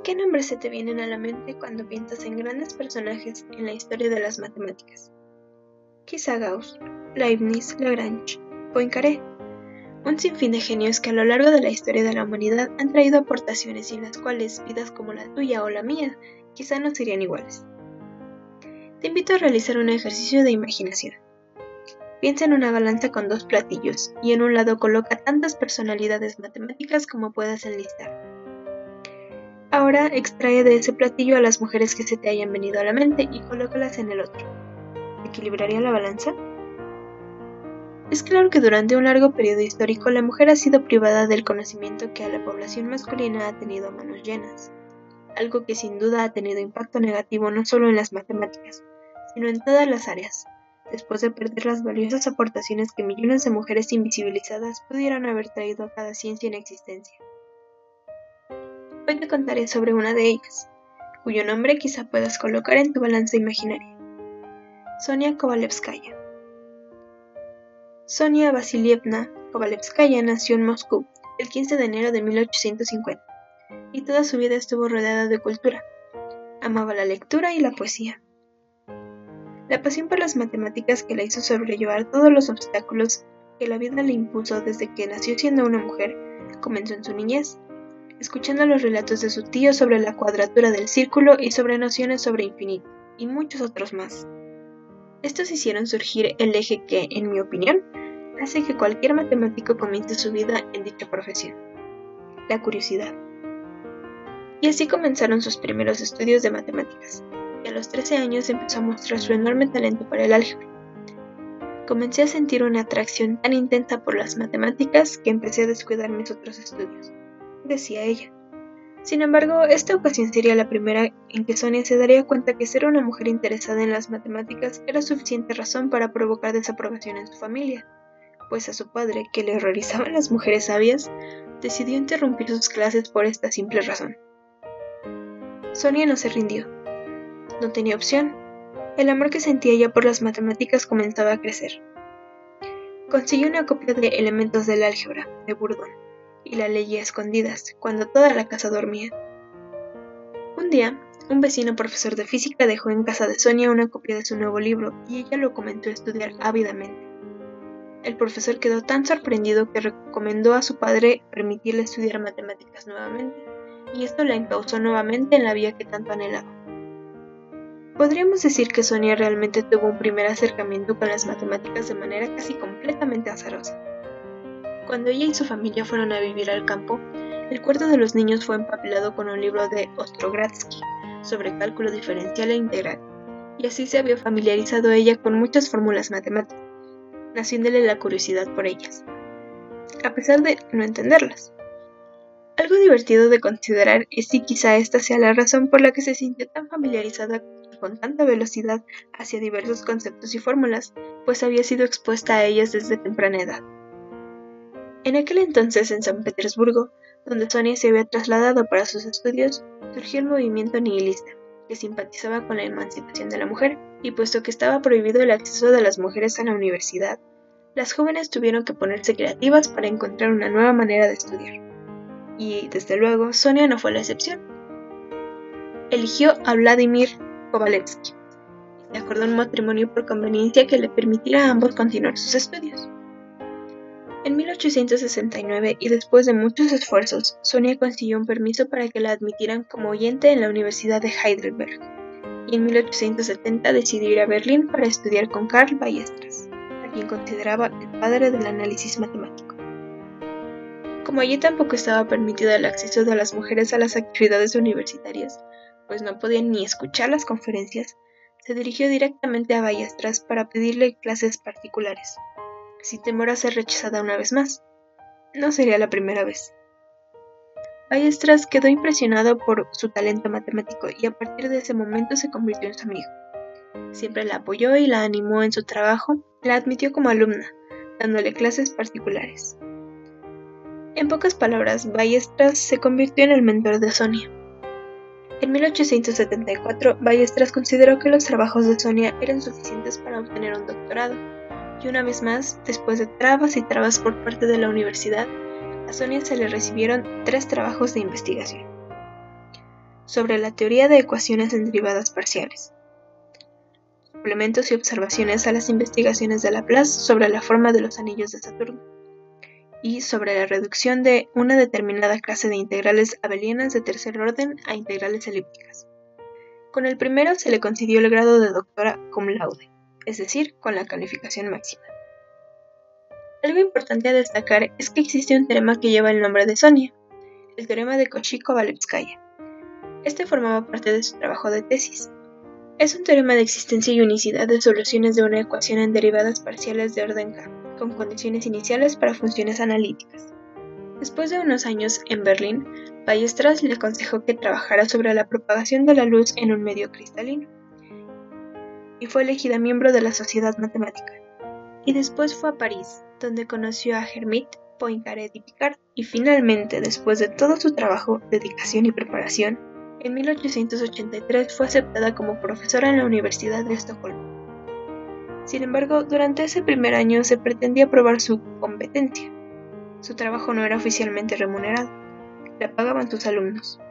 ¿Qué nombres se te vienen a la mente cuando piensas en grandes personajes en la historia de las matemáticas? Quizá Gauss, Leibniz, Lagrange, Poincaré. Un sinfín de genios que a lo largo de la historia de la humanidad han traído aportaciones sin las cuales vidas como la tuya o la mía quizá no serían iguales. Te invito a realizar un ejercicio de imaginación. Piensa en una balanza con dos platillos y en un lado coloca tantas personalidades matemáticas como puedas enlistar. Ahora extrae de ese platillo a las mujeres que se te hayan venido a la mente y colócalas en el otro. ¿Equilibraría la balanza? Es claro que durante un largo periodo histórico la mujer ha sido privada del conocimiento que a la población masculina ha tenido a manos llenas, algo que sin duda ha tenido impacto negativo no solo en las matemáticas, sino en todas las áreas, después de perder las valiosas aportaciones que millones de mujeres invisibilizadas pudieron haber traído a cada ciencia en existencia. Hoy te contaré sobre una de ellas, cuyo nombre quizá puedas colocar en tu balanza imaginaria. Sonia Kovalevskaya. Sonia Vasilievna Kovalevskaya nació en Moscú el 15 de enero de 1850 y toda su vida estuvo rodeada de cultura. Amaba la lectura y la poesía. La pasión por las matemáticas que la hizo sobrellevar todos los obstáculos que la vida le impuso desde que nació siendo una mujer comenzó en su niñez, escuchando los relatos de su tío sobre la cuadratura del círculo y sobre nociones sobre infinito, y muchos otros más. Estos hicieron surgir el eje que, en mi opinión, hace que cualquier matemático comience su vida en dicha profesión: la curiosidad. Y así comenzaron sus primeros estudios de matemáticas, y a los 13 años empezó a mostrar su enorme talento para el álgebra. Comencé a sentir una atracción tan intensa por las matemáticas que empecé a descuidar mis otros estudios, decía ella. Sin embargo, esta ocasión sería la primera en que Sonia se daría cuenta que ser una mujer interesada en las matemáticas era suficiente razón para provocar desaprobación en su familia, pues a su padre, que le horrorizaban las mujeres sabias, decidió interrumpir sus clases por esta simple razón. Sonia no se rindió. No tenía opción. El amor que sentía ella por las matemáticas comenzaba a crecer. Consiguió una copia de Elementos del álgebra, de Bourdon, y la leía a escondidas, cuando toda la casa dormía. Un día, un vecino profesor de física dejó en casa de Sonia una copia de su nuevo libro y ella lo comenzó a estudiar ávidamente. El profesor quedó tan sorprendido que recomendó a su padre permitirle estudiar matemáticas nuevamente, y esto la encauzó nuevamente en la vía que tanto anhelaba. Podríamos decir que Sonia realmente tuvo un primer acercamiento con las matemáticas de manera casi completamente azarosa. Cuando ella y su familia fueron a vivir al campo, el cuarto de los niños fue empapelado con un libro de Ostrogradsky sobre cálculo diferencial e integral, y así se había familiarizado ella con muchas fórmulas matemáticas, naciéndole la curiosidad por ellas, a pesar de no entenderlas. Algo divertido de considerar es si quizá esta sea la razón por la que se sintió tan familiarizada con tanta velocidad hacia diversos conceptos y fórmulas, pues había sido expuesta a ellas desde temprana edad. En aquel entonces, en San Petersburgo, donde Sonia se había trasladado para sus estudios, surgió el movimiento nihilista, que simpatizaba con la emancipación de la mujer, y puesto que estaba prohibido el acceso de las mujeres a la universidad, las jóvenes tuvieron que ponerse creativas para encontrar una nueva manera de estudiar. Y, desde luego, Sonia no fue la excepción. Eligió a Vladimir Kovalevsky y se acordó un matrimonio por conveniencia que le permitiera a ambos continuar sus estudios. En 1869, y después de muchos esfuerzos, Sonia consiguió un permiso para que la admitieran como oyente en la Universidad de Heidelberg, y en 1870 decidió ir a Berlín para estudiar con Karl Weierstrass, a quien consideraba el padre del análisis matemático. Como allí tampoco estaba permitido el acceso de las mujeres a las actividades universitarias, pues no podían ni escuchar las conferencias, se dirigió directamente a Weierstrass para pedirle clases particulares, sin temor a ser rechazada una vez más. No sería la primera vez. Weierstrass quedó impresionado por su talento matemático y a partir de ese momento se convirtió en su amigo. Siempre la apoyó y la animó en su trabajo, la admitió como alumna, dándole clases particulares. En pocas palabras, Weierstrass se convirtió en el mentor de Sonia. En 1874, Weierstrass consideró que los trabajos de Sonia eran suficientes para obtener un doctorado, y una vez más, después de trabas y trabas por parte de la universidad, a Sonia se le recibieron 3 trabajos de investigación. sobre la teoría de ecuaciones en derivadas parciales, suplementos y observaciones a las investigaciones de Laplace sobre la forma de los anillos de Saturno, y sobre la reducción de una determinada clase de integrales abelianas de tercer orden a integrales elípticas. Con el primero se le concedió el grado de doctora cum laude, es decir, con la calificación máxima. Algo importante a destacar es que existe un teorema que lleva el nombre de Sonia, el teorema de Cauchy-Kovalevskaya. Este formaba parte de su trabajo de tesis. Es un teorema de existencia y unicidad de soluciones de una ecuación en derivadas parciales de orden K, con condiciones iniciales para funciones analíticas. Después de unos años en Berlín, Weierstrass le aconsejó que trabajara sobre la propagación de la luz en un medio cristalino, y fue elegida miembro de la Sociedad Matemática. Y después fue a París, donde conoció a Hermite, Poincaré y Picard, y finalmente, después de todo su trabajo, dedicación y preparación, en 1883 fue aceptada como profesora en la Universidad de Estocolmo. Sin embargo, durante ese primer año se pretendía probar su competencia. Su trabajo no era oficialmente remunerado, la pagaban sus alumnos.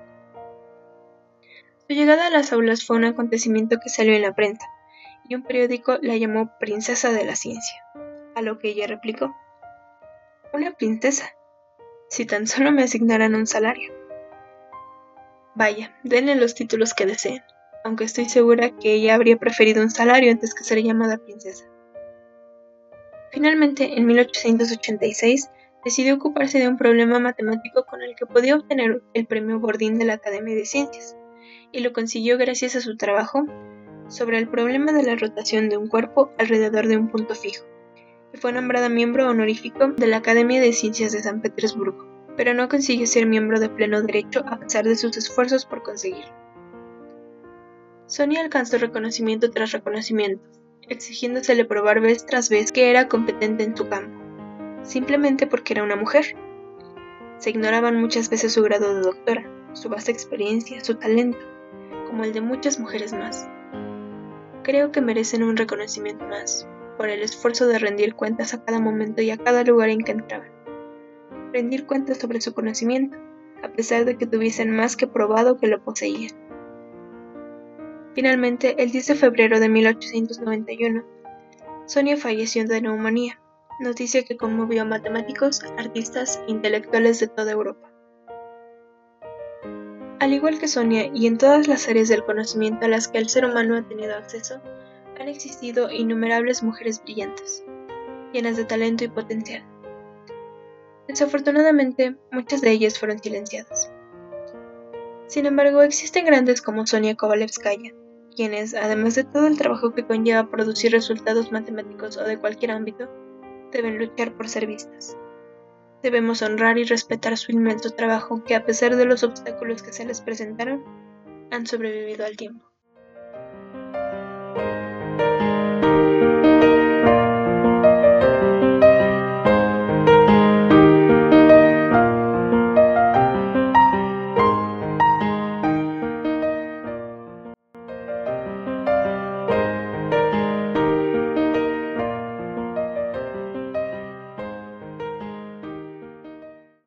Su llegada a las aulas fue un acontecimiento que salió en la prensa, y un periódico la llamó Princesa de la Ciencia, a lo que ella replicó: «Una princesa, si tan solo me asignaran un salario». Vaya, denle los títulos que deseen, aunque estoy segura que ella habría preferido un salario antes que ser llamada princesa. Finalmente, en 1886, decidió ocuparse de un problema matemático con el que podía obtener el premio Bordín de la Academia de Ciencias, y lo consiguió gracias a su trabajo sobre el problema de la rotación de un cuerpo alrededor de un punto fijo, y fue nombrada miembro honorífico de la Academia de Ciencias de San Petersburgo, pero no consiguió ser miembro de pleno derecho a pesar de sus esfuerzos por conseguirlo. Sonia alcanzó reconocimiento tras reconocimiento, exigiéndosele probar vez tras vez que era competente en su campo, simplemente porque era una mujer. Se ignoraban muchas veces su grado de doctora, su vasta experiencia, su talento, como el de muchas mujeres más. Creo que merecen un reconocimiento más, por el esfuerzo de rendir cuentas a cada momento y a cada lugar en que entraban. Rendir cuentas sobre su conocimiento, a pesar de que tuviesen más que probado que lo poseían. Finalmente, el 10 de febrero de 1891, Sonia falleció de neumonía, noticia que conmovió a matemáticos, artistas e intelectuales de toda Europa. Al igual que Sonia y en todas las áreas del conocimiento a las que el ser humano ha tenido acceso, han existido innumerables mujeres brillantes, llenas de talento y potencial. Desafortunadamente, muchas de ellas fueron silenciadas. Sin embargo, existen grandes como Sonia Kovalevskaya, quienes, además de todo el trabajo que conlleva producir resultados matemáticos o de cualquier ámbito, deben luchar por ser vistas. Debemos honrar y respetar su inmenso trabajo que, a pesar de los obstáculos que se les presentaron, han sobrevivido al tiempo.